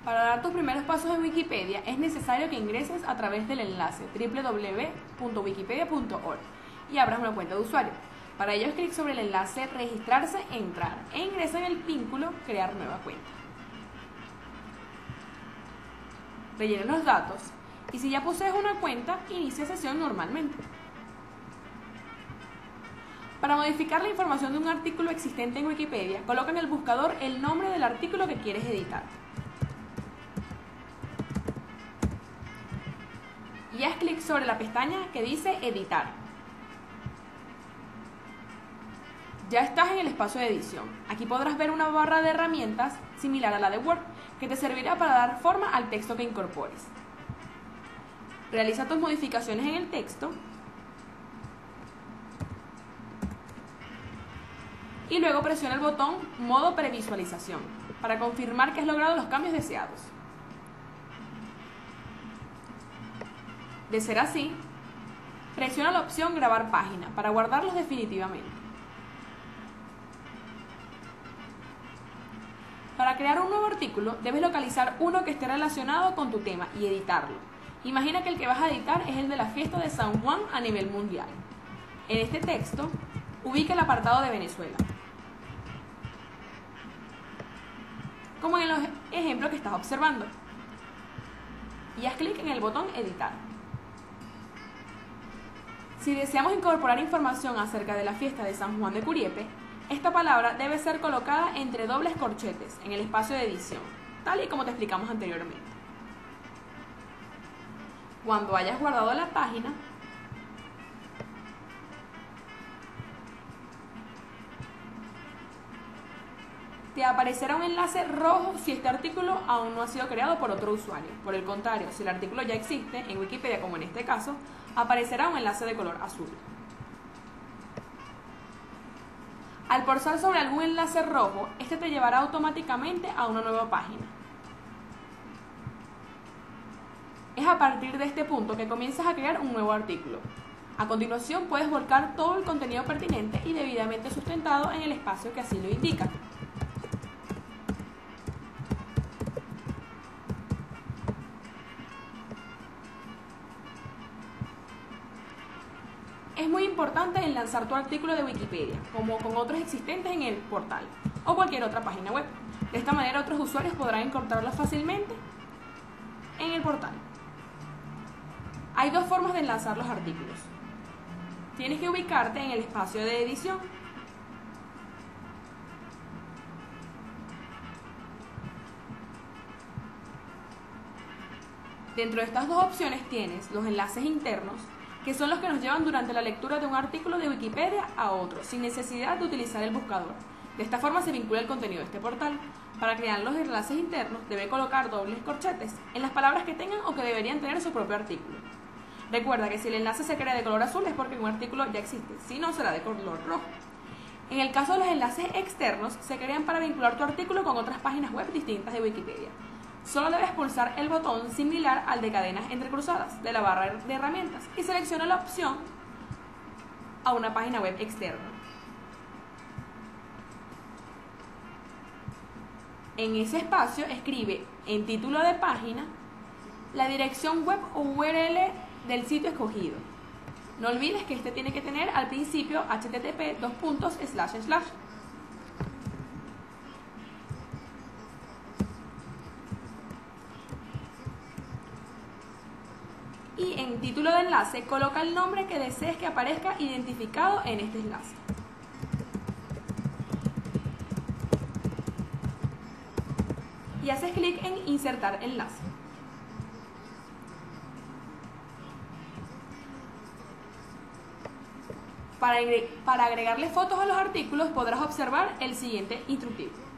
Para dar tus primeros pasos en Wikipedia es necesario que ingreses a través del enlace www.wikipedia.org y abras una cuenta de usuario. Para ello, clic sobre el enlace Registrarse, Entrar e ingresa en el vínculo Crear nueva cuenta. Rellena los datos y si ya posees una cuenta, inicia sesión normalmente. Para modificar la información de un artículo existente en Wikipedia, coloca en el buscador el nombre del artículo que quieres editar. Y haz clic sobre la pestaña que dice Editar. Ya estás en el espacio de edición. Aquí podrás ver una barra de herramientas similar a la de Word, que te servirá para dar forma al texto que incorpores. Realiza tus modificaciones en el texto y luego presiona el botón Modo Previsualización para confirmar que has logrado los cambios deseados. De ser así, presiona la opción Grabar página para guardarlos definitivamente. Para crear un nuevo artículo, debes localizar uno que esté relacionado con tu tema y editarlo. Imagina que el que vas a editar es el de la fiesta de San Juan a nivel mundial. En este texto, ubica el apartado de Venezuela, como en los ejemplos que estás observando, y haz clic en el botón Editar. Si deseamos incorporar información acerca de la fiesta de San Juan de Curiepe, esta palabra debe ser colocada entre dobles corchetes en el espacio de edición, tal y como te explicamos anteriormente. Cuando hayas guardado la página, te aparecerá un enlace rojo si este artículo aún no ha sido creado por otro usuario. Por el contrario, si el artículo ya existe en Wikipedia, como en este caso, aparecerá un enlace de color azul. Al pulsar sobre algún enlace rojo, este te llevará automáticamente a una nueva página. Es a partir de este punto que comienzas a crear un nuevo artículo. A continuación, puedes volcar todo el contenido pertinente y debidamente sustentado en el espacio que así lo indica. Es muy importante enlazar tu artículo de Wikipedia, como con otros existentes en el portal o cualquier otra página web. De esta manera otros usuarios podrán encontrarlo fácilmente en el portal. Hay dos formas de enlazar los artículos. Tienes que ubicarte en el espacio de edición. Dentro de estas dos opciones tienes los enlaces internos, que son los que nos llevan durante la lectura de un artículo de Wikipedia a otro, sin necesidad de utilizar el buscador. De esta forma se vincula el contenido de este portal. Para crear los enlaces internos, debe colocar dobles corchetes en las palabras que tengan o que deberían tener su propio artículo. Recuerda que si el enlace se crea de color azul es porque un artículo ya existe, si no será de color rojo. En el caso de los enlaces externos, se crean para vincular tu artículo con otras páginas web distintas de Wikipedia. Solo debes pulsar el botón similar al de cadenas entrecruzadas de la barra de herramientas y selecciona la opción a una página web externa. En ese espacio escribe en título de página la dirección web o URL del sitio escogido. No olvides que este tiene que tener al principio http:// y en título de enlace coloca el nombre que desees que aparezca identificado en este enlace. Y haces clic en Insertar enlace. Para agregarle fotos a los artículos podrás observar el siguiente instructivo.